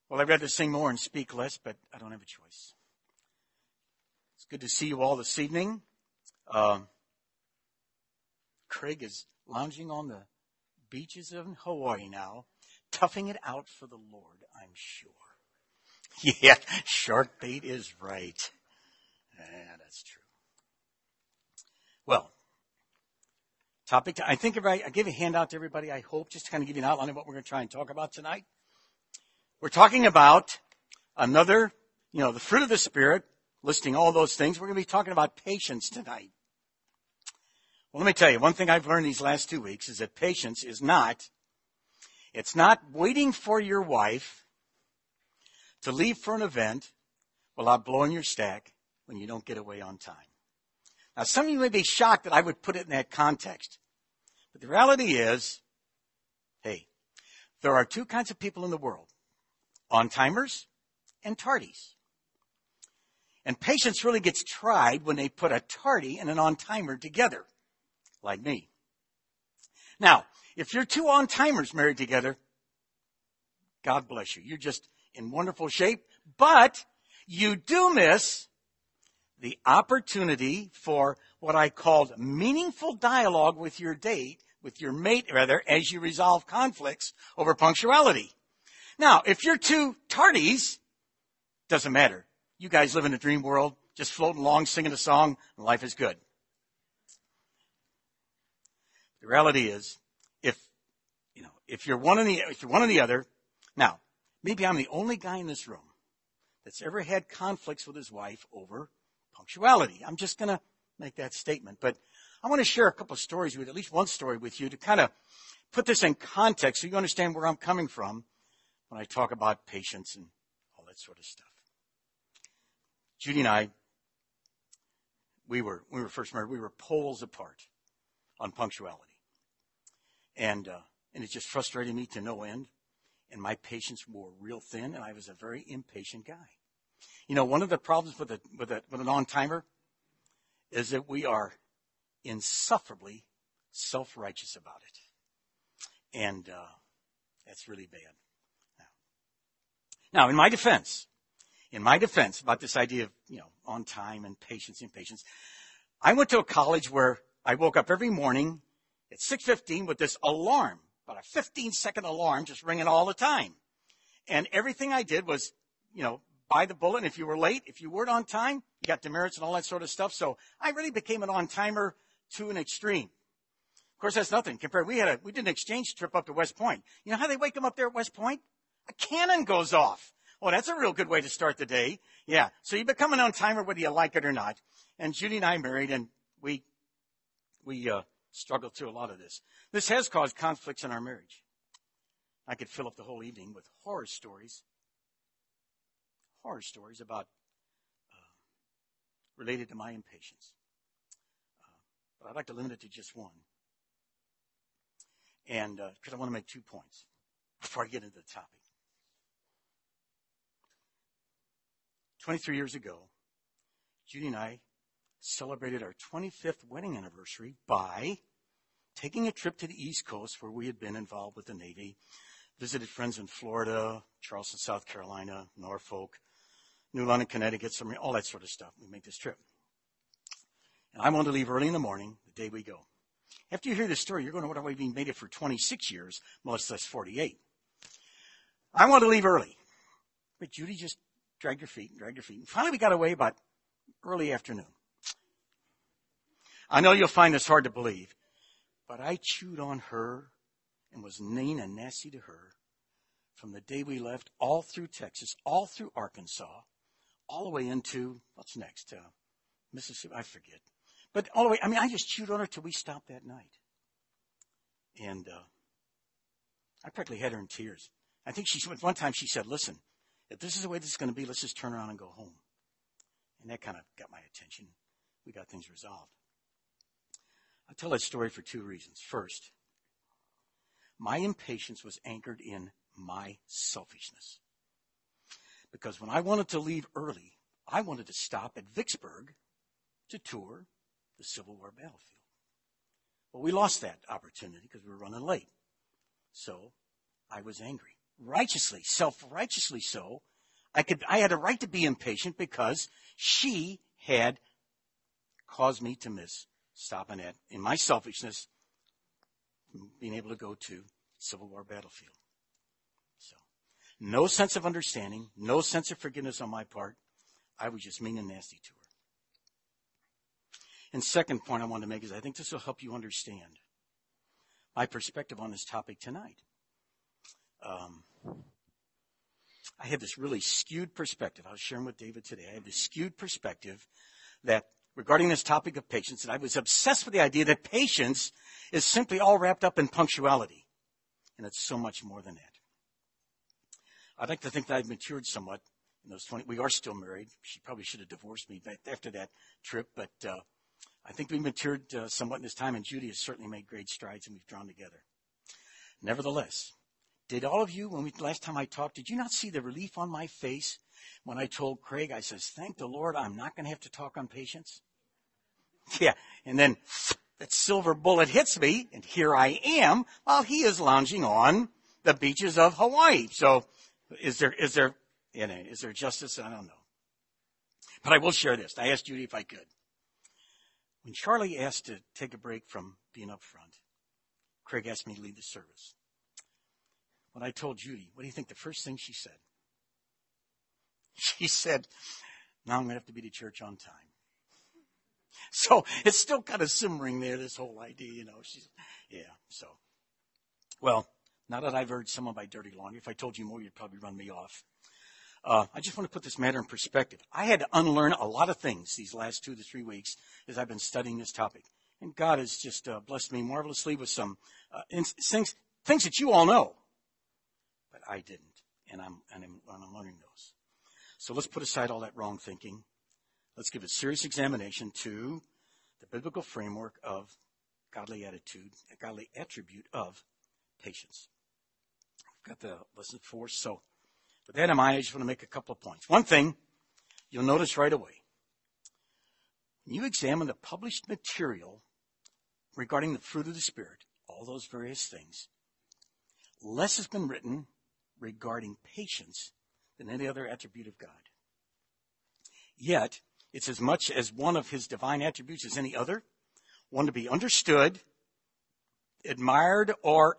Well, I'd rather sing more and speak less, but I don't have a choice. It's good to see you all this evening. Craig is lounging on the beaches of Hawaii now, toughing it out for the Lord, I'm sure. Yeah, shark bait is right. Yeah, that's true. Well, I think if I gave a handout to everybody, I hope, just to kind of give you an outline of what we're going to try and talk about tonight. We're talking about the fruit of the Spirit, listing all those things. We're going to be talking about patience tonight. Well, let me tell you, one thing I've learned these last 2 weeks is that patience is not waiting for your wife to leave for an event without blowing your stack when you don't get away on time. Now, some of you may be shocked that I would put it in that context. But the reality is, hey, there are two kinds of people in the world, on-timers and tardies. And patience really gets tried when they put a tardy and an on-timer together, like me. Now, if you're two on-timers married together, God bless you. You're just in wonderful shape, but you do miss the opportunity for what I called meaningful dialogue with your mate, as you resolve conflicts over punctuality. Now, if you're two tardies, doesn't matter. You guys live in a dream world, just floating along, singing a song, and life is good. The reality is, if you're one or the other, now, maybe I'm the only guy in this room that's ever had conflicts with his wife over punctuality. I'm just going to make that statement. But I want to share a couple of stories at least one story with you to kind of put this in context so you understand where I'm coming from when I talk about patience and all that sort of stuff. Judy and I, when we were first married, we were poles apart on punctuality. And it just frustrated me to no end. And my patience wore real thin, and I was a very impatient guy. One of the problems with an on-timer is that we are insufferably self-righteous about it. And that's really bad. Now, in my defense about this idea of, on time and patience, impatience, I went to a college where I woke up every morning at 6:15 with this alarm, about a 15-second alarm just ringing all the time. And everything I did was, by the bullet. And if you were late, if you weren't on time, you got demerits and all that sort of stuff. So I really became an on-timer to an extreme. Of course, that's nothing compared. We did an exchange trip up to West Point. You know how they wake them up there at West Point? A cannon goes off. Oh, that's a real good way to start the day. Yeah. So you become an on-timer whether you like it or not. And Judy and I married, and we struggled through a lot of this. This has caused conflicts in our marriage. I could fill up the whole evening with horror stories about related to my impatience. But I'd like to limit it to just one. And because I want to make 2 points before I get into the topic. 23 years ago, Judy and I celebrated our 25th wedding anniversary by taking a trip to the East Coast where we had been involved with the Navy, visited friends in Florida, Charleston, South Carolina, Norfolk, New London, Connecticut, all that sort of stuff. We made this trip. And I wanted to leave early in the morning the day we go. After you hear this story, you're going to wonder why we made it for 26 years, much less 48. I wanted to leave early. But Judy just dragged her feet. And finally we got away about early afternoon. I know you'll find this hard to believe, but I chewed on her and was mean and nasty to her from the day we left all through Texas, all through Arkansas, all the way into, what's next? Mississippi, I forget. But all the way, I just chewed on her till we stopped that night. And I practically had her in tears. I think one time she said, listen, if this is the way this is going to be, let's just turn around and go home. And that kind of got my attention. We got things resolved. I'll tell that story for 2 reasons. First, my impatience was anchored in my selfishness. Because when I wanted to leave early, I wanted to stop at Vicksburg to tour the Civil War battlefield. Well, we lost that opportunity because we were running late. So I was angry. righteously, self-righteously so. I had a right to be impatient because she had caused me to miss stopping at, in my selfishness, being able to go to Civil War battlefield. So, no sense of understanding, no sense of forgiveness on my part. I was just mean and nasty to her. And second point I want to make is I think this will help you understand my perspective on this topic tonight. I had this really skewed perspective. I was sharing with David today. I had this skewed perspective that regarding this topic of patience, that I was obsessed with the idea that patience is simply all wrapped up in punctuality. And it's so much more than that. I'd like to think that I've matured somewhat in those 20. We are still married. She probably should have divorced me after that trip, but I think we matured somewhat in this time, and Judy has certainly made great strides, and we've drawn together. Nevertheless, did all of you, last time I talked, did you not see the relief on my face when I told Craig, I says, thank the Lord, I'm not going to have to talk on patience? Yeah, and then that silver bullet hits me, and here I am while he is lounging on the beaches of Hawaii. So is there justice? I don't know. But I will share this. I asked Judy if I could. When Charlie asked to take a break from being up front, Craig asked me to lead the service. When I told Judy, what do you think the first thing she said? She said, now I'm going to have to be to church on time. So it's still kind of simmering there, this whole idea, Well, now that I've heard some of my dirty laundry, if I told you more, you'd probably run me off. I just want to put this matter in perspective. I had to unlearn a lot of things these last 2 to 3 weeks as I've been studying this topic. And God has just blessed me marvelously with some things that you all know. But I didn't. And I'm learning those. So let's put aside all that wrong thinking. Let's give a serious examination to the biblical framework of godly attitude, a godly attribute of patience. We've got the lesson 4. So with that in mind, I just want to make a couple of points. One thing you'll notice right away. When you examine the published material regarding the fruit of the Spirit, all those various things, less has been written regarding patience than any other attribute of God. Yet, it's as much as one of his divine attributes as any other, one to be understood, admired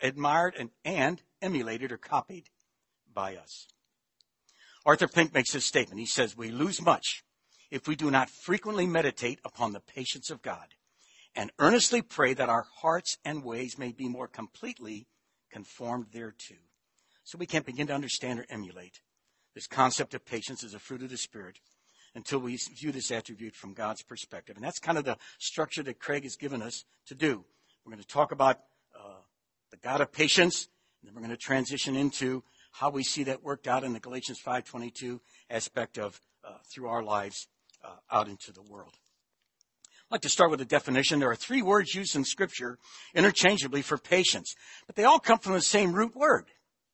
and emulated or copied by us. Arthur Pink makes this statement. He says, we lose much if we do not frequently meditate upon the patience of God and earnestly pray that our hearts and ways may be more completely conformed thereto. So we can't begin to understand or emulate this concept of patience as a fruit of the Spirit until we view this attribute from God's perspective. And that's kind of the structure that Craig has given us to do. We're going to talk about the God of patience, and then we're going to transition into how we see that worked out in the Galatians 5:22 aspect of through our lives out into the world. I'd like to start with a definition. There are 3 words used in Scripture interchangeably for patience, but they all come from the same root word.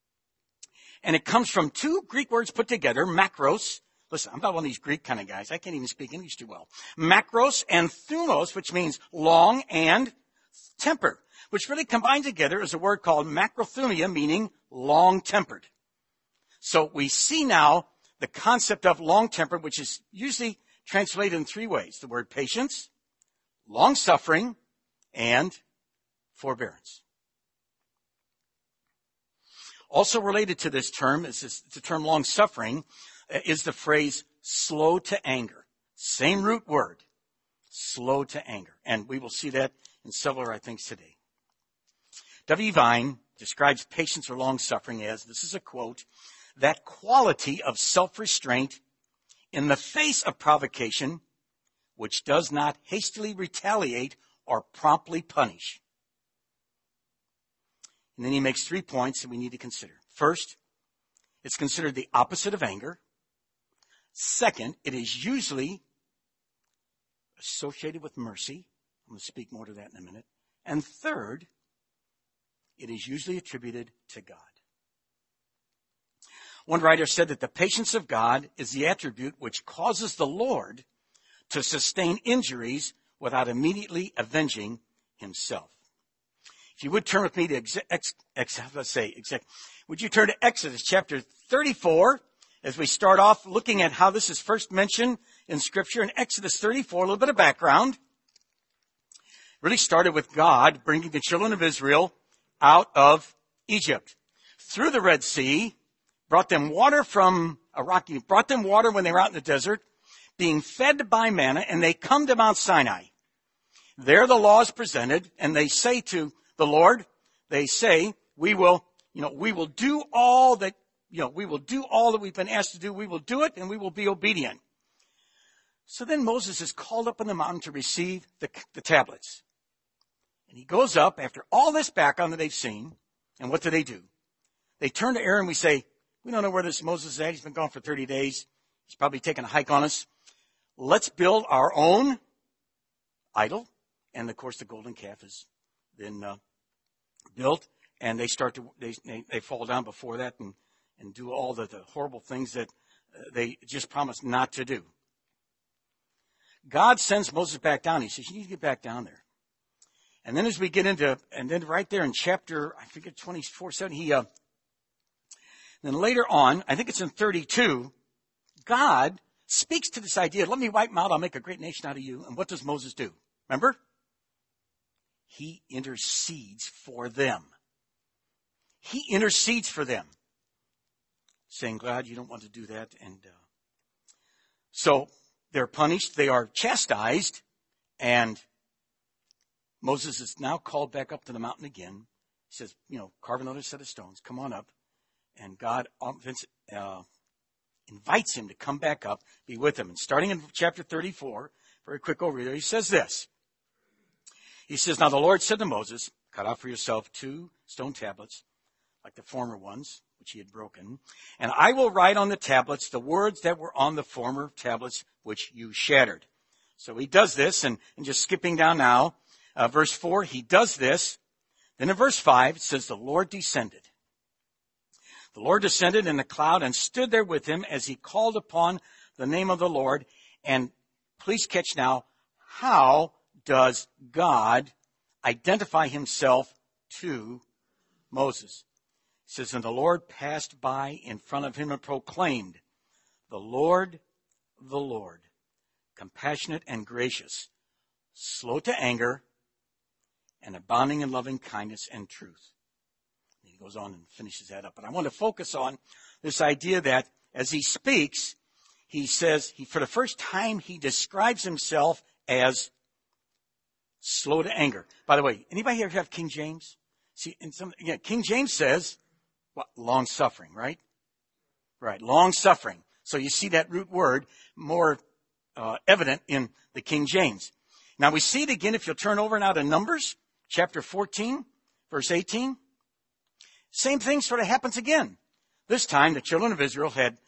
And it comes from 2 Greek words put together, makros. Listen, I'm not one of these Greek kind of guys. I can't even speak English too well. Makros and thumos, which means long and tempered, which really combined together is a word called macrothumia, meaning long-tempered. So we see now the concept of long-tempered, which is usually translated in 3 ways. The word patience, long-suffering, and forbearance. Also related to this term is the term long-suffering is the phrase slow to anger. Same root word, slow to anger. And we will see that in several of our things today. W. Vine describes patience or long-suffering as, this is a quote, that quality of self-restraint in the face of provocation which does not hastily retaliate or promptly punish. And then he makes 3 points that we need to consider. First, it's considered the opposite of anger. Second, it is usually associated with mercy. I'm going to speak more to that in a minute. And third, it is usually attributed to God. One writer said that the patience of God is the attribute which causes the Lord to sustain injuries without immediately avenging himself. If you would turn with me to would you turn to Exodus chapter 34 as we start off looking at how this is first mentioned in Scripture. In Exodus 34, a little bit of background. Really started with God bringing the children of Israel out of Egypt through the Red Sea, brought them water from a rocky, brought them water when they were out in the desert, being fed by manna, and they come to Mount Sinai. There the law is presented, and they say to the Lord, they say, we will do all that we've been asked to do. We will do it, and we will be obedient. So then Moses is called up on the mountain to receive the tablets. And he goes up after all this background that they've seen. And what do? They turn to Aaron. We say, we don't know where this Moses is at. He's been gone for 30 days. He's probably taken a hike on us. Let's build our own idol. And, of course, the golden calf is then built. And they they fall down before that and do all the horrible things that they just promised not to do. God sends Moses back down. He says, you need to get back down there. And then as we get into, and then right there in chapter, 24:7, then later on, I think it's in 32, God speaks to this idea, let me wipe them out, I'll make a great nation out of you. And what does Moses do? Remember? He intercedes for them. He intercedes for them. Saying, God, you don't want to do that. And so they're punished, they are chastised, and Moses is now called back up to the mountain again. He says, carve another set of stones, come on up. And God invites him to come back up, be with him. And starting in chapter 34, very quick overview, he says this. He says, now the Lord said to Moses, cut out for yourself 2 stone tablets, like the former ones, which he had broken. And I will write on the tablets the words that were on the former tablets, which you shattered. So he does this, and just skipping down now, verse 4, he does this. Then in verse 5, it says, the Lord descended. The Lord descended in the cloud and stood there with him as he called upon the name of the Lord. And please catch now, how does God identify himself to Moses? It says, and the Lord passed by in front of him and proclaimed, the Lord, compassionate and gracious, slow to anger, and abounding in loving kindness and truth. And he goes on and finishes that up. But I want to focus on this idea that as he speaks, he says, for the first time, he describes himself as slow to anger. By the way, anybody here have King James? See, King James says, long suffering, right? Right, long suffering. So you see that root word more evident in the King James. Now we see it again if you'll turn over now to Numbers, chapter 14, verse 18. Same thing sort of happens again. This time the children of Israel had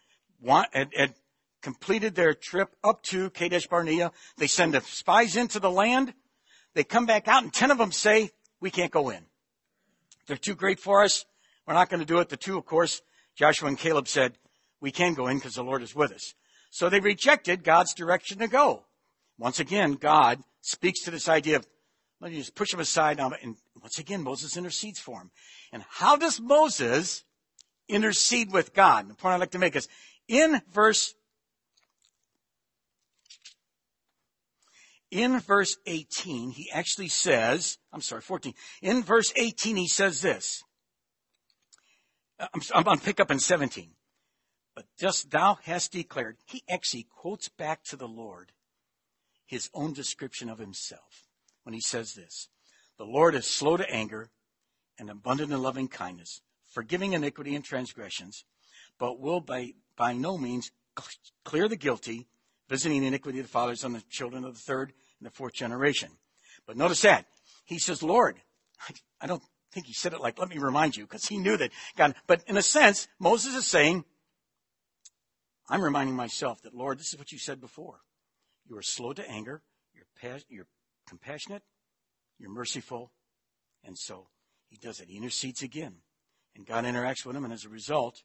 completed their trip up to Kadesh Barnea. They send the spies into the land. They come back out and 10 of them say, we can't go in. They're too great for us. We're not going to do it. The 2, of course, Joshua and Caleb said, we can go in because the Lord is with us. So they rejected God's direction to go. Once again, God speaks to this idea of, let me just push him aside now. And once again, Moses intercedes for him. And how does Moses intercede with God? The point I'd like to make is, in verse 18, he actually says, 14. In verse 18, he says this. I'm going to pick up in 17. But just thou hast declared. He actually quotes back to the Lord his own description of himself when he says this. The Lord is slow to anger and abundant in loving kindness, forgiving iniquity and transgressions, but will by no means clear the guilty, visiting the iniquity of the fathers on the children of the 3rd and the 4th generation. But notice that. He says, Lord, I don't think he said it like, let me remind you, because he knew that God, but in a sense, Moses is saying, I'm reminding myself that, Lord, this is what you said before. You are slow to anger, you're compassionate, you're merciful, and so he does it. He intercedes again, and God interacts with him, and as a result,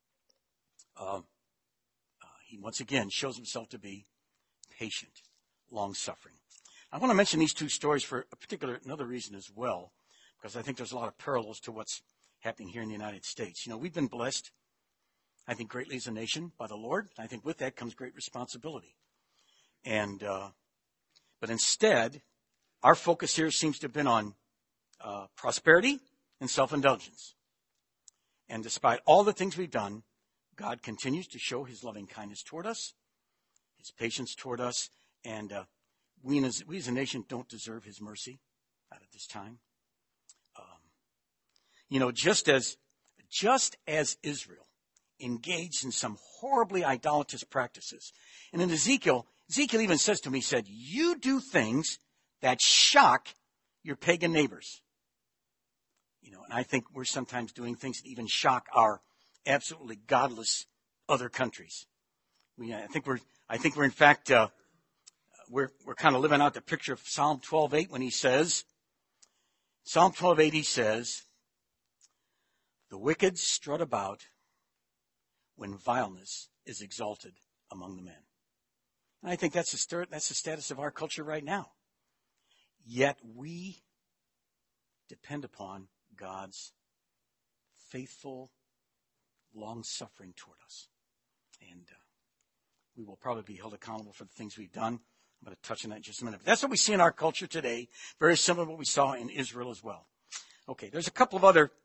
he once again shows himself to be patient, long-suffering. I want to mention these 2 stories for another reason as well, because I think there's a lot of parallels to what's happening here in the United States. You know, we've been blessed, I think, greatly as a nation by the Lord. I think with that comes great responsibility. And but instead, our focus here seems to have been on prosperity and self-indulgence. And despite all the things we've done, God continues to show his loving kindness toward us, his patience toward us, and we as a nation don't deserve his mercy at this time. You know, just as Israel engaged in some horribly idolatrous practices, and in Ezekiel even says to me, he said, you do things that shock your pagan neighbors. You know, and I think we're sometimes doing things that even shock our absolutely godless other countries. I think we're in fact, we're kind of living out the picture of Psalm 12:8 when he says, Psalm 12:8, he says, the wicked strut about when vileness is exalted among the men. And I think that's the status of our culture right now. Yet we depend upon God's faithful long-suffering toward us. And we will probably be held accountable for the things we've done. I'm going to touch on that in just a minute. But that's what we see in our culture today. Very similar to what we saw in Israel as well. Okay, there's a couple of other,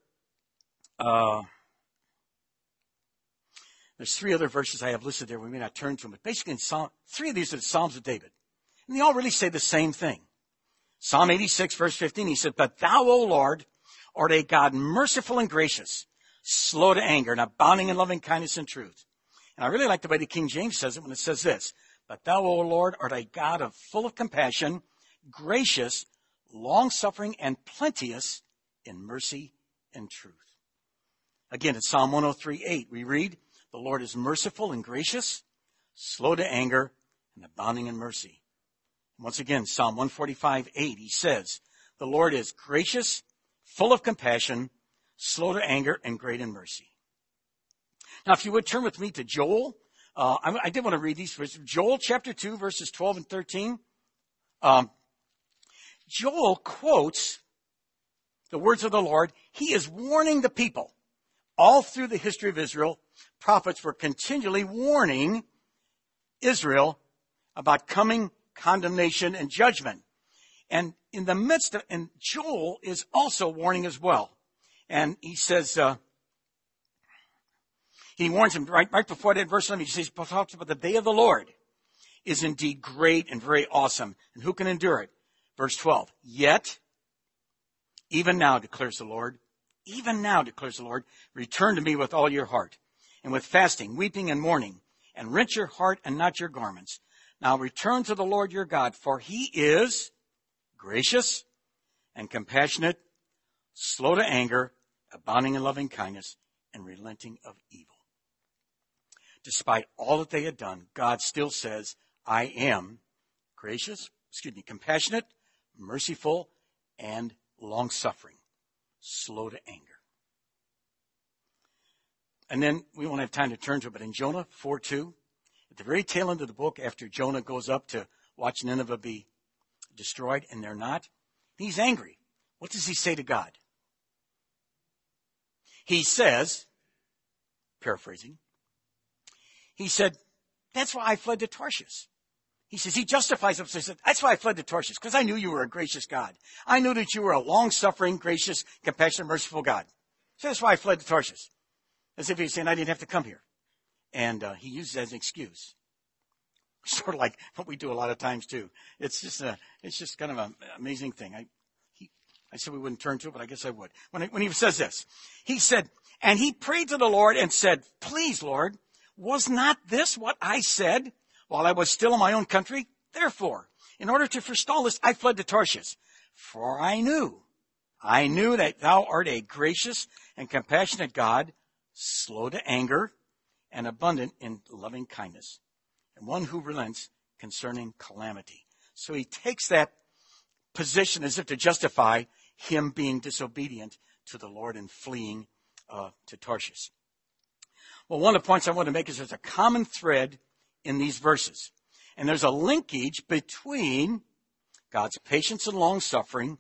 there's 3 other verses I have listed there. We may not turn to them. But basically, in 3 of these are the Psalms of David. And they all really say the same thing. Psalm 86, verse 15, he said, but thou, O Lord, art a God merciful and gracious, slow to anger, and abounding in loving kindness and truth. And I really like the way the King James says it when it says this, but thou, O Lord, art a God full of compassion, gracious, long-suffering, and plenteous in mercy and truth. Again, in Psalm 103:8, we read, the Lord is merciful and gracious, slow to anger, and abounding in mercy. Once again, Psalm 145:8, he says, the Lord is gracious, full of compassion, slow to anger, and great in mercy. Now, if you would turn with me to Joel, I did want to read these verses. Joel chapter 2, verses 12 and 13. Joel quotes the words of the Lord. He is warning the people. All through the history of Israel, prophets were continually warning Israel about coming condemnation and judgment. And in the midst of, and Joel is also warning as well. And he says, he warns him right before that verse 11, he says, talks about the day of the Lord is indeed great and very awesome. And who can endure it? Verse 12, yet, even now declares the Lord, even now declares the Lord, return to me with all your heart, and with fasting, weeping, and mourning, and rent your heart and not your garments. Now return to the Lord your God, for he is gracious and compassionate, slow to anger, abounding in loving kindness, and relenting of evil. Despite all that they had done, God still says, I am compassionate, merciful, and long-suffering, slow to anger. And then we won't have time to turn to it, but in Jonah 4:2, at the very tail end of the book, after Jonah goes up to watch Nineveh be destroyed, and they're not, he's angry. What does he say to God? He says, paraphrasing, he said, that's why I fled to Tarshish. He says, he justifies himself. He said, that's why I fled to Tarshish, because I knew you were a gracious God. I knew that you were a long-suffering, gracious, compassionate, merciful God. So that's why I fled to Tarshish. As if he's saying, I didn't have to come here. And he uses it as an excuse. Sort of like what we do a lot of times, too. It's just kind of an amazing thing. I said we wouldn't turn to it, but I guess I would. When he says this, he said, and he prayed to the Lord and said, please, Lord, was not this what I said while I was still in my own country? Therefore, in order to forestall this, I fled to Tarshish. For I knew that thou art a gracious and compassionate God, slow to anger, and abundant in loving kindness, and one who relents concerning calamity. So he takes that position as if to justify him being disobedient to the Lord and fleeing to Tarshish. Well, one of the points I want to make is there's a common thread in these verses. And there's a linkage between God's patience and long-suffering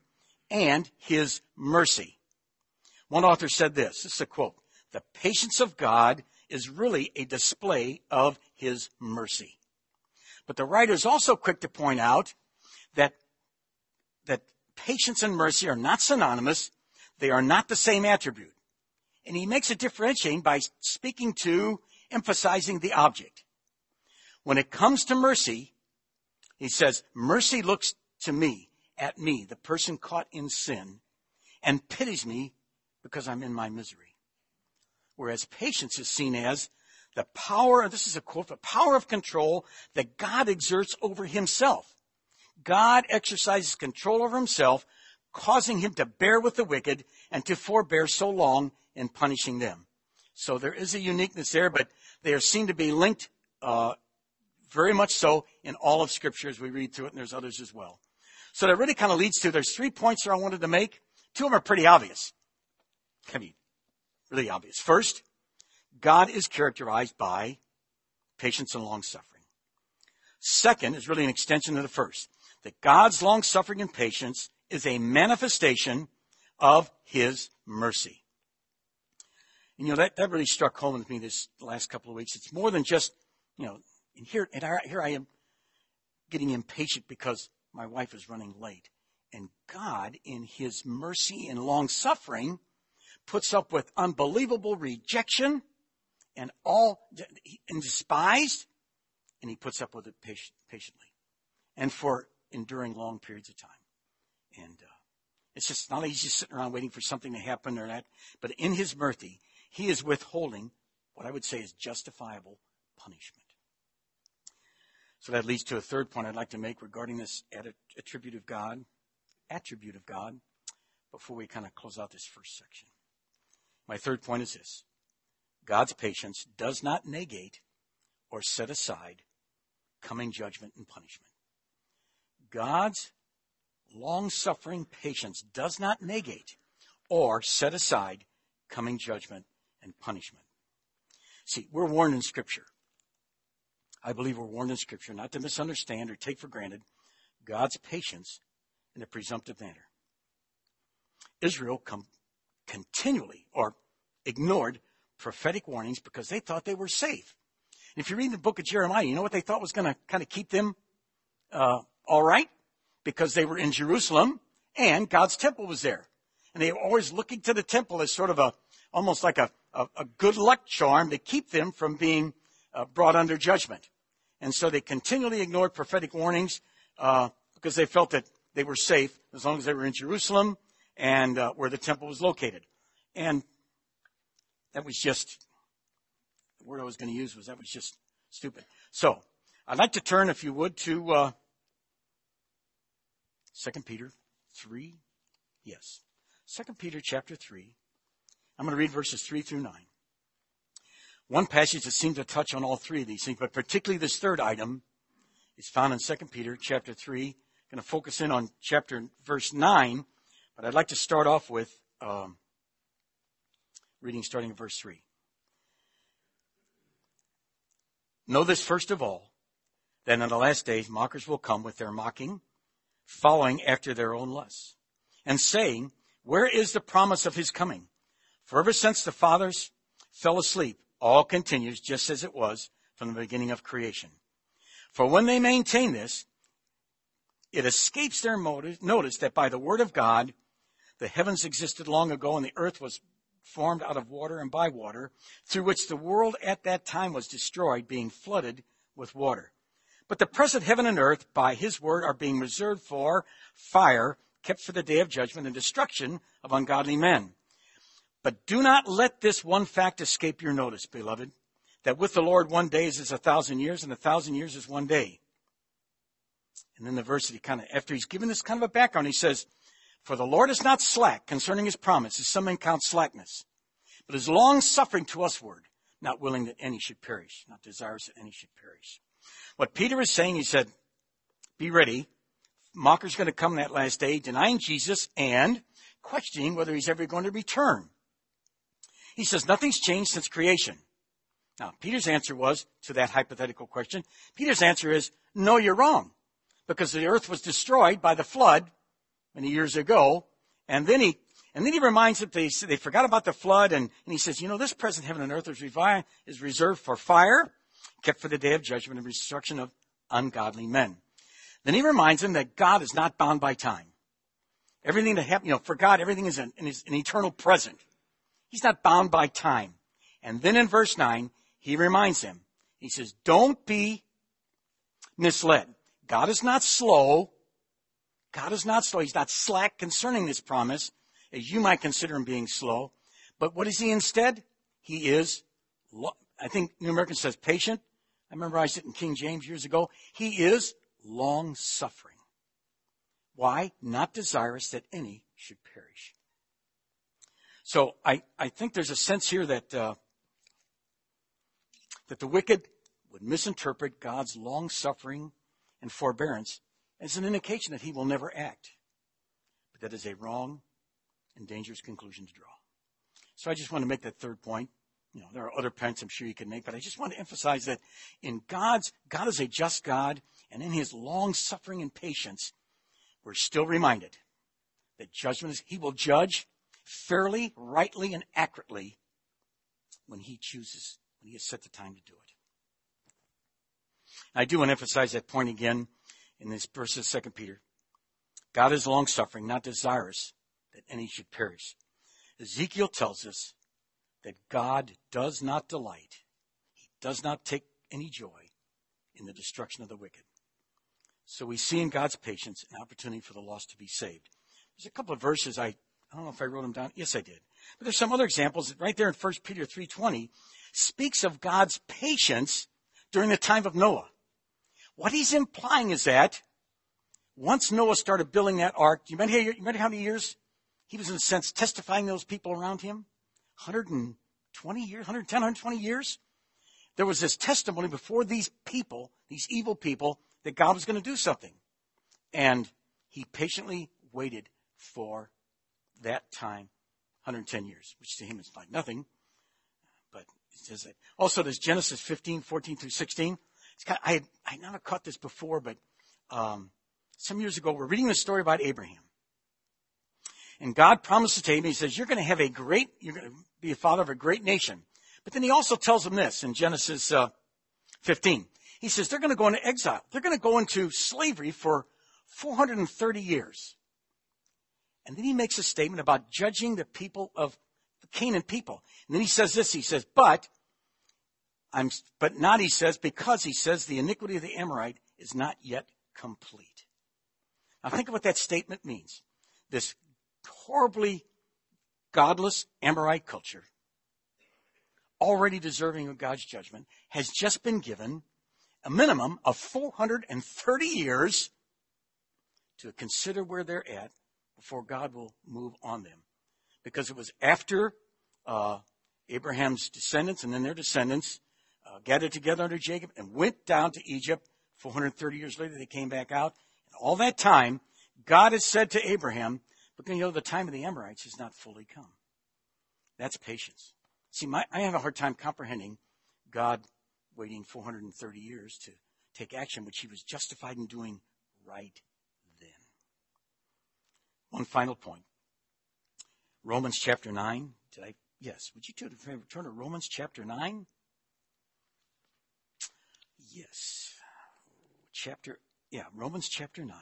and his mercy. One author said this is a quote, "The patience of God is really a display of his mercy." But the writer is also quick to point out that patience and mercy are not synonymous. They are not the same attribute. And he makes a differentiating by emphasizing the object. When it comes to mercy, he says, mercy looks at me, the person caught in sin, and pities me because I'm in my misery. Whereas patience is seen as the power, this is a quote, the power of control that God exerts over himself. God exercises control over himself, causing him to bear with the wicked and to forbear so long in punishing them. So there is a uniqueness there, but they are seen to be linked very much so in all of Scripture as we read through it, and there's others as well. So that really kind of leads to, there's 3 points here I wanted to make. 2 of them are pretty obvious. I mean, really obvious. First, God is characterized by patience and long-suffering. Second is really an extension of the first, that God's long-suffering and patience is a manifestation of his mercy. And, that really struck home with me this last couple of weeks. It's more than just, and here I am getting impatient because my wife is running late. And God, in his mercy and long-suffering, puts up with unbelievable rejection and despised, and he puts up with it patiently and for enduring long periods of time. And it's just not easy sitting around waiting for something to happen or that, but in his mercy, he is withholding what I would say is justifiable punishment. So that leads to a third point I'd like to make regarding this attribute of God, before we kind of close out this first section. My third point is this: God's patience does not negate or set aside coming judgment and punishment. God's long-suffering patience does not negate or set aside coming judgment and punishment. See, we're warned in Scripture. I believe we're warned in Scripture not to misunderstand or take for granted God's patience in a presumptive manner. Israel continually ignored prophetic warnings because they thought they were safe. And if you read the book of Jeremiah, you know what they thought was going to kind of keep them all right? Because they were in Jerusalem and God's temple was there. And they were always looking to the temple as sort of almost like a good luck charm to keep them from being brought under judgment. And so they continually ignored prophetic warnings because they felt that they were safe as long as they were in Jerusalem and where the temple was located. And that was just, the word I was going to use was just stupid. So I'd like to turn, if you would, to 2 Peter 3. Yes. 2 Peter chapter 3. I'm going to read verses 3 through 9. One passage that seems to touch on all three of these things, but particularly this third item is found in 2 Peter chapter 3. I'm going to focus in on verse 9, but I'd like to start off with reading starting at verse 3. Know this first of all, that in the last days mockers will come with their mocking, following after their own lusts, and saying, where is the promise of his coming? For ever since the fathers fell asleep, all continues just as it was from the beginning of creation. For when they maintain this, it escapes their notice that by the word of God, the heavens existed long ago and the earth was formed out of water and by water, through which the world at that time was destroyed, being flooded with water. But the present heaven and earth by his word are being reserved for fire, kept for the day of judgment and destruction of ungodly men. But do not let this one fact escape your notice, beloved, that with the Lord 1 day is as 1,000 years, and 1,000 years is 1 day. And then the verse that after he's given this kind of a background, he says, for the Lord is not slack concerning his promise, as some men count slackness, but is long-suffering to usward, not willing that any should perish, not desirous that any should perish. What Peter is saying, he said, be ready. Mockers going to come that last day, denying Jesus and questioning whether he's ever going to return. He says nothing's changed since creation. Now, Peter's answer was, to that hypothetical question, Peter's answer is, no, you're wrong. Because the earth was destroyed by the flood many years ago, And then he reminds them they forgot about the flood, and he says, this present heaven and earth is reserved for fire, kept for the day of judgment and destruction of ungodly men. Then he reminds them that God is not bound by time. Everything that happened, for God, everything is an eternal present. He's not bound by time. And then in verse 9, he reminds them. He says, don't be misled. God is not slow. God is not slow. He's not slack concerning this promise, as you might consider him being slow. But what is he instead? He is, I think New American says patient. I memorized it in King James years ago. He is long-suffering. Why? Not desirous that any should perish. So I think there's a sense here that the wicked would misinterpret God's long-suffering and forbearance as an indication that he will never act. But that is a wrong and dangerous conclusion to draw. So I just want to make that third point. There are other points I'm sure you can make, but I just want to emphasize that God is a just God, and in his long-suffering and patience, we're still reminded that he will judge fairly, rightly, and accurately when he has set the time to do it. I do want to emphasize that point again in this verse of 2 Peter. God is long-suffering, not desirous that any should perish. Ezekiel tells us that God does not delight. He does not take any joy in the destruction of the wicked. So we see in God's patience an opportunity for the lost to be saved. There's a couple of verses, I don't know if I wrote them down. Yes, I did. But there's some other examples. Right there in 1 Peter 3:20 speaks of God's patience during the time of Noah. What he's implying is that once Noah started building that ark, you remember how many years he was, in a sense, testifying to those people around him? 120 years, 110, 120 years? There was this testimony before these people, these evil people, that God was going to do something. And he patiently waited for that time, 110 years, which to him is like nothing. But it says that. Also, there's Genesis 15, 14 through 16. I never caught this before, but some years ago, we're reading the story about Abraham. And God promises to Abraham, he says, you're going to be a father of a great nation. But then he also tells him this in Genesis 15. He says they're going to go into exile. They're going to go into slavery for 430 years. And then he makes a statement about judging the people of the Canaan people. And then he says this, he says, but not, he says, because he says the iniquity of the Amorite is not yet complete. Now think of what that statement means. This horribly godless Amorite culture, already deserving of God's judgment, has just been given a minimum of 430 years to consider where they're at before God will move on them. Because it was after Abraham's descendants and then their descendants gathered together under Jacob and went down to Egypt. 430 years later, they came back out. And all that time, God has said to Abraham, but the time of the Amorites has not fully come. That's patience. See, I have a hard time comprehending God waiting 430 years to take action, which he was justified in doing right then. One final point. Romans chapter 9. Yes. Would you turn to Romans chapter 9? Yes. Romans chapter 9.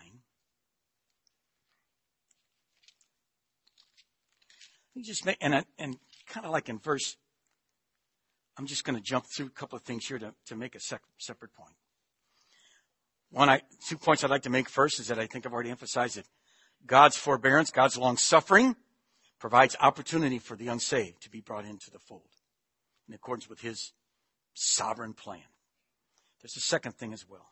And kind of like in verse, I'm just going to jump through a couple of things here to make a separate point. 2 points I'd like to make first is that I think I've already emphasized it. God's forbearance, God's long suffering, provides opportunity for the unsaved to be brought into the fold in accordance with his sovereign plan. There's a second thing as well.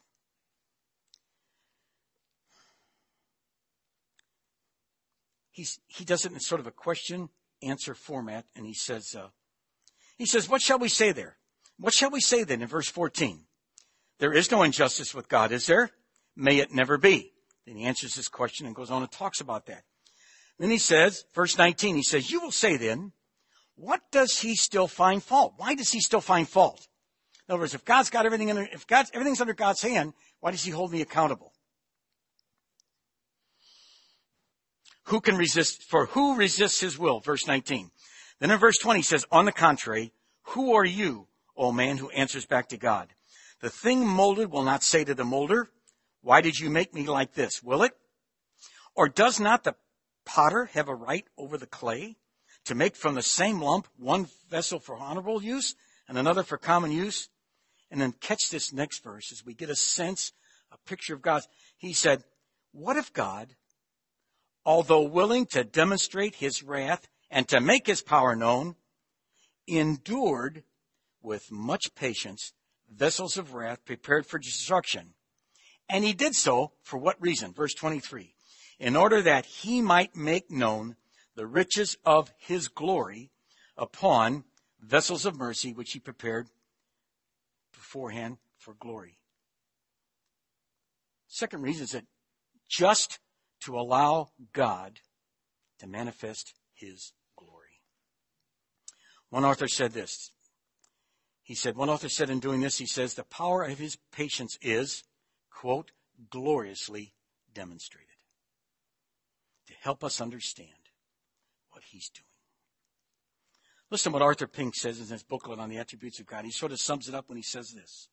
He does it in sort of a question-answer format, and he says, what shall we say there? What shall we say then in verse 14? There is no injustice with God, is there? May it never be. Then he answers this question and goes on and talks about that. Then he says, verse 19, he says, you will say then, what does he still find fault? Why does he still find fault? In other words, if God's got everything everything's under God's hand, why does he hold me accountable? who resists his will? Verse 19. Then in verse 20 he says, on the contrary, who are you, O man, who answers back to God? The thing molded will not say to the molder, why did you make me like this? Will it? Or does not the potter have a right over the clay to make from the same lump one vessel for honorable use and another for common use? And then catch this next verse as we get a sense, a picture of God. He said, what if God, although willing to demonstrate his wrath and to make his power known, endured with much patience vessels of wrath prepared for destruction? And he did so for what reason? Verse 23. In order that he might make known the riches of his glory upon vessels of mercy, which he prepared beforehand for glory. Second reason is that just to allow God to manifest his glory. One author said this. One author said in doing this, he says, the power of his patience is, quote, gloriously demonstrated. To help us understand what he's doing. Listen to what Arthur Pink says in his booklet on the attributes of God. He sort of sums it up when he says this.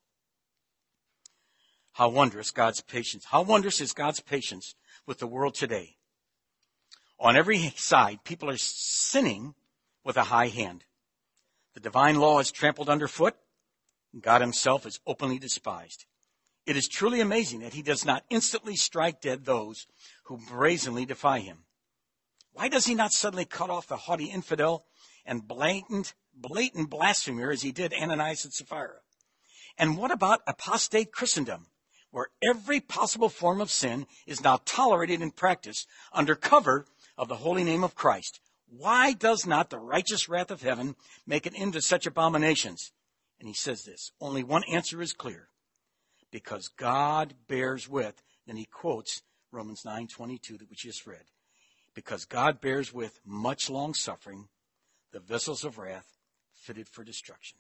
How wondrous God's patience. How wondrous is God's patience with the world today. On every side, people are sinning with a high hand. The divine law is trampled underfoot. And God himself is openly despised. It is truly amazing that he does not instantly strike dead those who brazenly defy him. Why does he not suddenly cut off the haughty infidel and blatant blasphemer as he did Ananias and Sapphira? And what about apostate Christendom, where every possible form of sin is now tolerated in practice under cover of the holy name of Christ? Why does not the righteous wrath of heaven make an end to such abominations? And he says this, only one answer is clear. Because God bears with, and he quotes Romans 9:22 that we just read. Because God bears with much long suffering, the vessels of wrath fitted for destruction.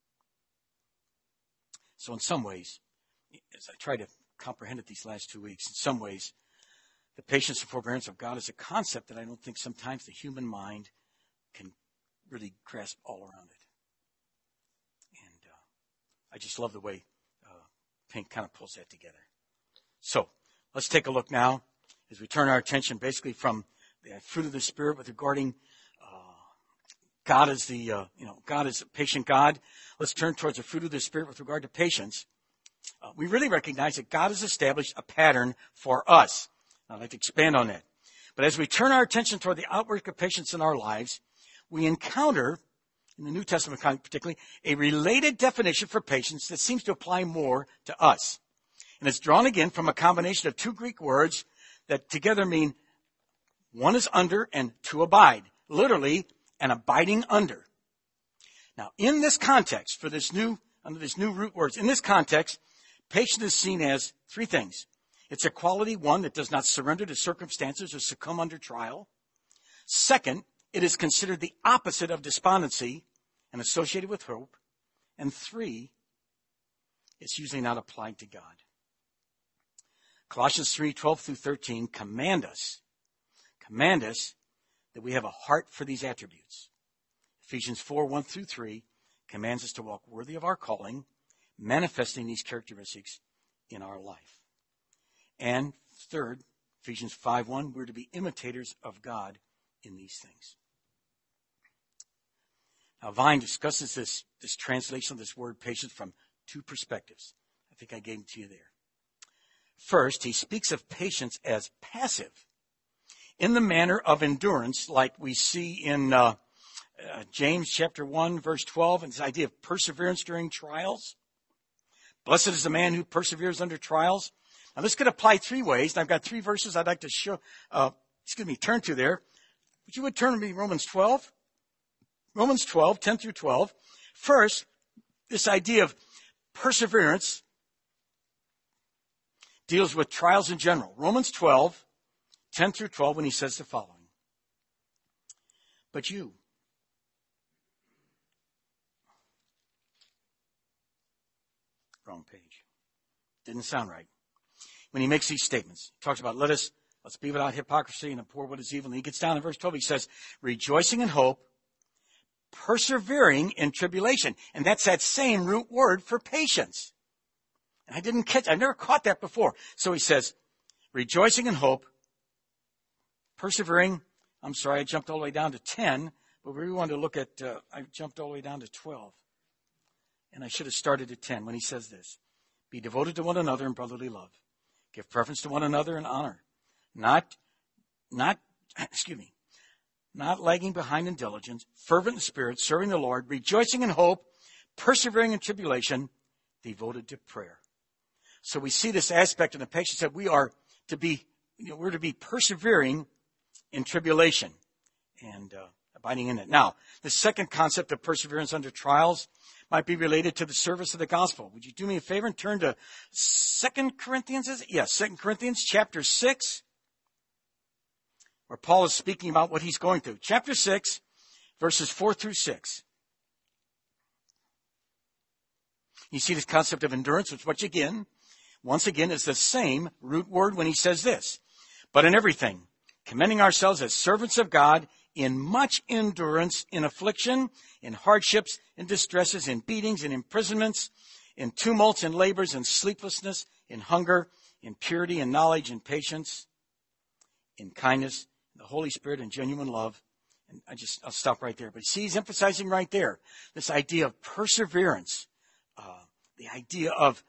So in some ways, as I try to comprehend it these last 2 weeks, in some ways, the patience and forbearance of God is a concept that I don't think sometimes the human mind can really grasp all around it. And I just love the way Pink kind of pulls that together. So let's take a look now as we turn our attention basically from the fruit of the Spirit with regarding God is God is a patient God. Let's turn towards the fruit of the Spirit with regard to patience. We really recognize that God has established a pattern for us. I'd like to expand on that. But as we turn our attention toward the outwork of patience in our lives, we encounter, in the New Testament particularly, a related definition for patience that seems to apply more to us. And it's drawn again from a combination of two Greek words that together mean one is under and to abide. Literally, an abiding under. Now, in this context, under this new root words, in this context, patience is seen as three things. It's a quality, one, that does not surrender to circumstances or succumb under trial. Second, it is considered the opposite of despondency and associated with hope. And three, it's usually not applied to God. Colossians 3:12 through 13 command us that we have a heart for these attributes. Ephesians 4:1 through 3 commands us to walk worthy of our calling, manifesting these characteristics in our life. And third, Ephesians 5:1, we're to be imitators of God in these things. Now, Vine discusses this translation of this word patience from two perspectives. I think I gave them to you there. First, he speaks of patience as passive, in the manner of endurance, like we see in James chapter 1, verse 12, and this idea of perseverance during trials. Blessed is the man who perseveres under trials. Now, this could apply three ways, and I've got three verses I'd like to turn to there. But you would turn to me Romans 12. Romans 12, 10 through 12. First, this idea of perseverance deals with trials in general. Romans 12, 10 through 12, when he says the following. But you, wrong page. Didn't sound right. When he makes these statements, he talks about let's Let's be without hypocrisy and abhor what is evil. And he gets down in verse 12. He says, rejoicing in hope, persevering in tribulation. And that's that same root word for patience. And I've never caught that before. So he says, rejoicing in hope, persevering. I'm sorry, I jumped all the way down to 10, but we wanted to look at, I jumped all the way down to 12. And I should have started at 10 when he says this. Be devoted to one another in brotherly love. Give preference to one another in honor. Not lagging behind in diligence, fervent in spirit, serving the Lord, rejoicing in hope, persevering in tribulation, devoted to prayer. So we see this aspect of the patience that we're to be persevering in tribulation and abiding in it. Now, the second concept of perseverance under trials might be related to the service of the gospel. Would you do me a favor and turn to 2 Corinthians? Is it? Yes, 2 Corinthians chapter 6, where Paul is speaking about what he's going through. Chapter 6, verses 4 through 6. You see this concept of endurance, which once again is the same root word when he says this. But in everything, commending ourselves as servants of God, in much endurance, in affliction, in hardships, in distresses, in beatings, in imprisonments, in tumults, in labors, in sleeplessness, in hunger, in purity, in knowledge, in patience, in kindness, in the Holy Spirit, in genuine love. And I'll stop right there. But see, he's emphasizing right there this idea of perseverance, the idea of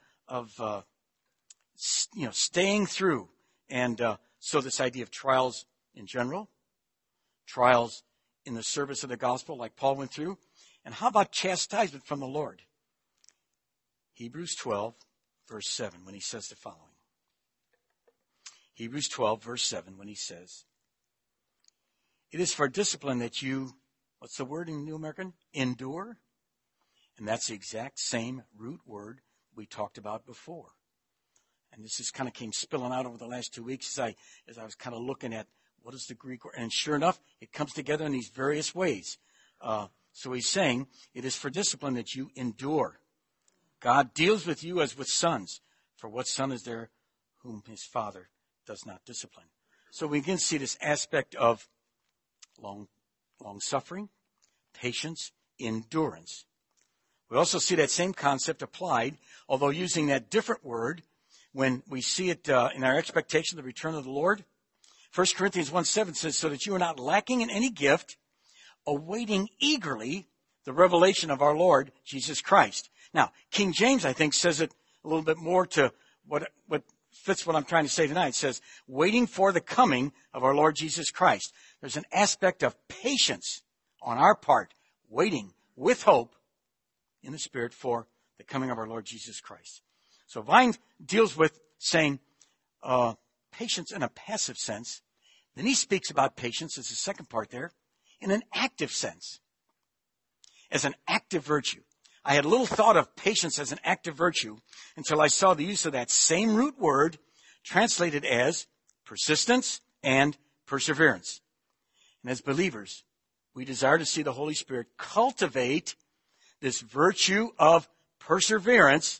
staying through, and so this idea of trials in general, trials in the service of the gospel like Paul went through. And how about chastisement from the Lord? Hebrews 12, verse 7, when he says the following. Hebrews 12, verse 7, when he says, it is for discipline that you, what's the word in New American? Endure. And that's the exact same root word we talked about before. And this just kind of came spilling out over the last 2 weeks as I was kind of looking at what is the Greek word. And sure enough, it comes together in these various ways. So he's saying, it is for discipline that you endure. God deals with you as with sons. For what son is there whom his father does not discipline? So we can see this aspect of long suffering, patience, endurance. We also see that same concept applied, although using that different word, when we see it in our expectation of the return of the Lord. 1 Corinthians 1:7 says, so that you are not lacking in any gift, awaiting eagerly the revelation of our Lord Jesus Christ. Now, King James, I think, says it a little bit more to what fits what I'm trying to say tonight. It says, waiting for the coming of our Lord Jesus Christ. There's an aspect of patience on our part, waiting with hope in the Spirit for the coming of our Lord Jesus Christ. So Vine deals with saying patience in a passive sense. Then he speaks about patience, as the second part there, in an active sense, as an active virtue. I had little thought of patience as an active virtue until I saw the use of that same root word translated as persistence and perseverance. And as believers, we desire to see the Holy Spirit cultivate this virtue of perseverance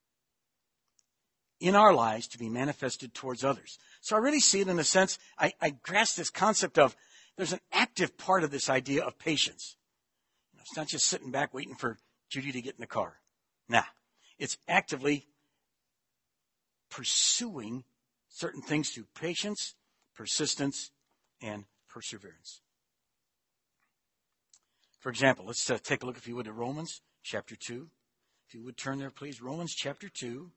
in our lives to be manifested towards others. So I really see it in a sense, I grasp this concept of there's an active part of this idea of patience. It's not just sitting back waiting for Judy to get in the car. Nah, it's actively pursuing certain things through patience, persistence, and perseverance. For example, let's take a look, if you would, at Romans chapter 2. If you would turn there, please. Romans chapter 2.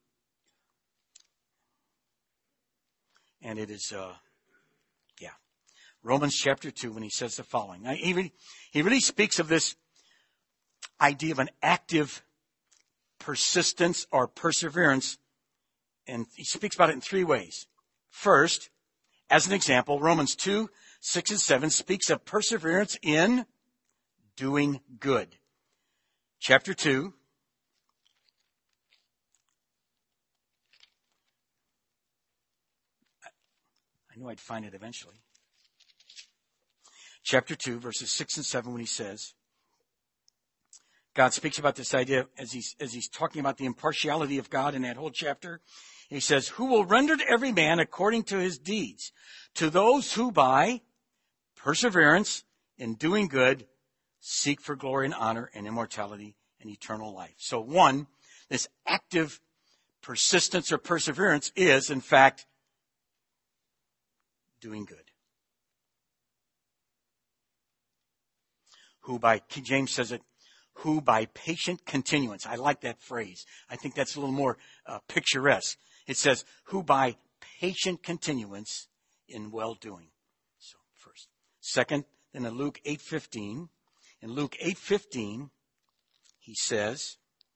And it is, Romans chapter 2, when he says the following. Now, he really speaks of this idea of an active persistence or perseverance, and he speaks about it in three ways. First, as an example, Romans 2, 6 and 7 speaks of perseverance in doing good. Chapter 2. I knew I'd find it eventually. Chapter 2, verses 6 and 7, when he says, God speaks about this idea as he's talking about the impartiality of God in that whole chapter. He says, who will render to every man according to his deeds, to those who by perseverance in doing good seek for glory and honor and immortality and eternal life. So one, this active persistence or perseverance is, in fact, doing good. Who by, King James says it, who by patient continuance. I like that phrase. I think that's a little more picturesque. It says, who by patient continuance in well-doing. So first. Second, then in Luke 8:15. In Luke 8:15, he says,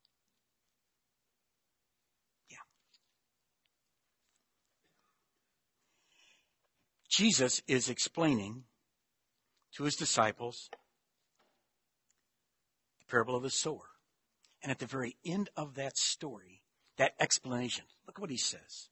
Jesus is explaining to his disciples the parable of the sower. And at the very end of that story, that explanation, look what he says.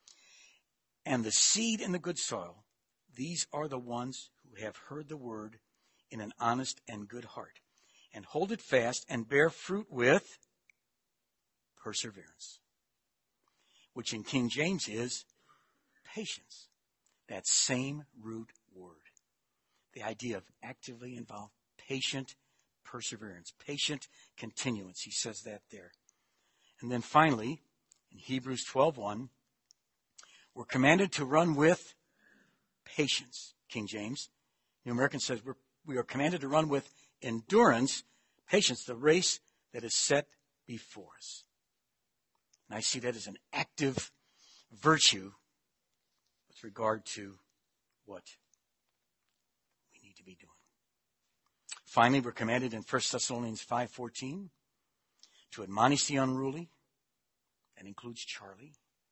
And the seed in the good soil, these are the ones who have heard the word in an honest and good heart, and hold it fast and bear fruit with perseverance, which in King James is patience. That same root word. The idea of actively involved, patient perseverance, patient continuance. He says that there. And then finally, in Hebrews 12:1, we're commanded to run with patience. King James. New American says we are commanded to run with endurance, patience, the race that is set before us. And I see that as an active virtue with regard to what we need to be doing. Finally, we're commanded in 1 Thessalonians 5:14 to admonish the unruly. That includes Charlie.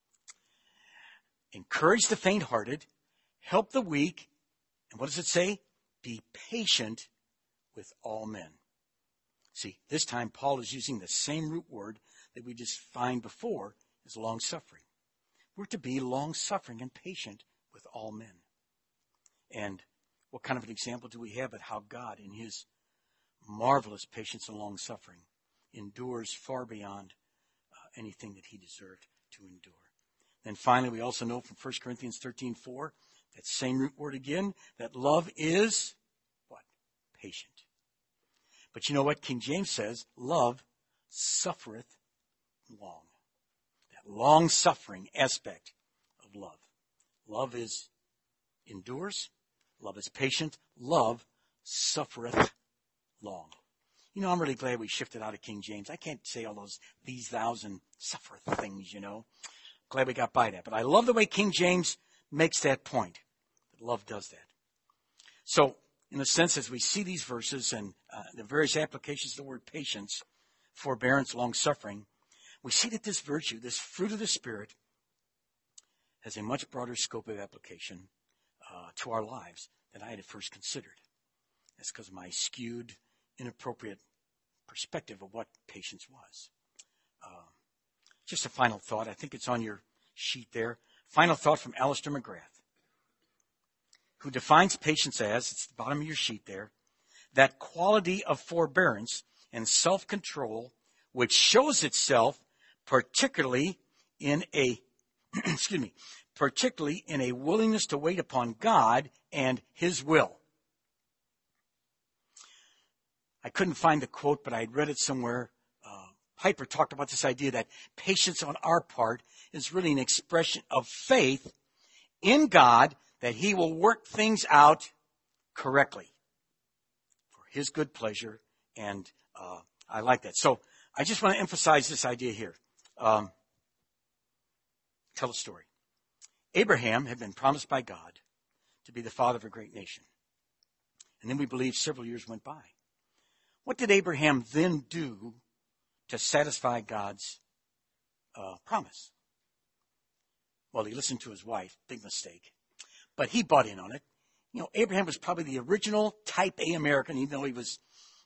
Encourage the faint-hearted. Help the weak. And what does it say? Be patient with all men. See, this time Paul is using the same root word that we just find before as long-suffering. We're to be long-suffering and patient with all men. And what kind of an example do we have of how God, in his marvelous patience and long-suffering, endures far beyond anything that he deserved to endure. Then finally, we also know from 1 Corinthians 13:4, that same root word again, that love is what? Patient. But you know what? King James says, love suffereth long. That long-suffering aspect of love. Love endures. Love is patient. Love suffereth long. You know, I'm really glad we shifted out of King James. I can't say all these thousand suffereth things, you know. Glad we got by that. But I love the way King James makes that point. That love does that. So, in a sense, as we see these verses and the various applications of the word patience, forbearance, long-suffering, we see that this virtue, this fruit of the Spirit, has a much broader scope of application to our lives than I had at first considered. That's because of my skewed, inappropriate perspective of what patience was. Just a final thought. I think it's on your sheet there. Final thought from Alistair McGrath, who defines patience as, it's the bottom of your sheet there, that quality of forbearance and self-control which shows itself particularly in a willingness to wait upon God and his will. I couldn't find the quote, but I had read it somewhere. Piper talked about this idea that patience on our part is really an expression of faith in God that he will work things out correctly for his good pleasure. And I like that. So I just want to emphasize this idea here. Tell a story. Abraham had been promised by God to be the father of a great nation. And then we believe several years went by. What did Abraham then do to satisfy God's promise? Well, he listened to his wife. Big mistake. But he bought in on it. You know, Abraham was probably the original type A American, even though he was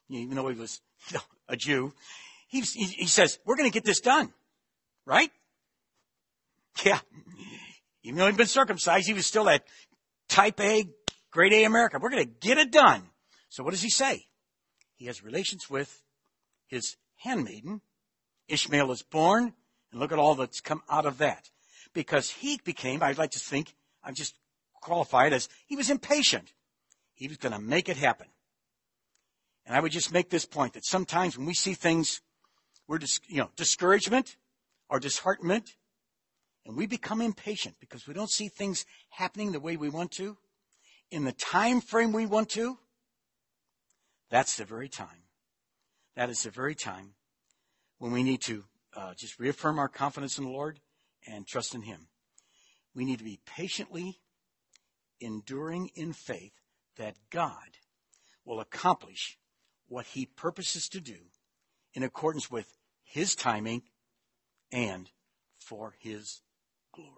a Jew. He says, we're going to get this done. Right? Yeah. Even though he'd been circumcised, he was still that type A, grade A American. We're going to get it done. So what does he say? He has relations with his handmaiden. Ishmael is born, and look at all that's come out of that. because he became, I'd like to think, I'm just qualified as, he was impatient. He was going to make it happen. And I would just make this point that sometimes when we see things, we're discouragement or disheartenment, and we become impatient because we don't see things happening the way we want to, in the time frame we want to, that's the very time. That is the very time when we need to just reaffirm our confidence in the Lord and trust in Him. We need to be patiently enduring in faith that God will accomplish what He purposes to do in accordance with His timing and for His glory.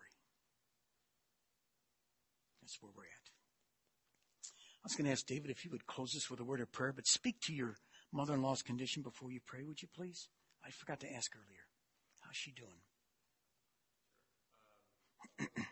That's where we're at. I was going to ask David if he would close us with a word of prayer, but speak to your mother-in-law's condition before you pray, would you please? I forgot to ask earlier. How's she doing?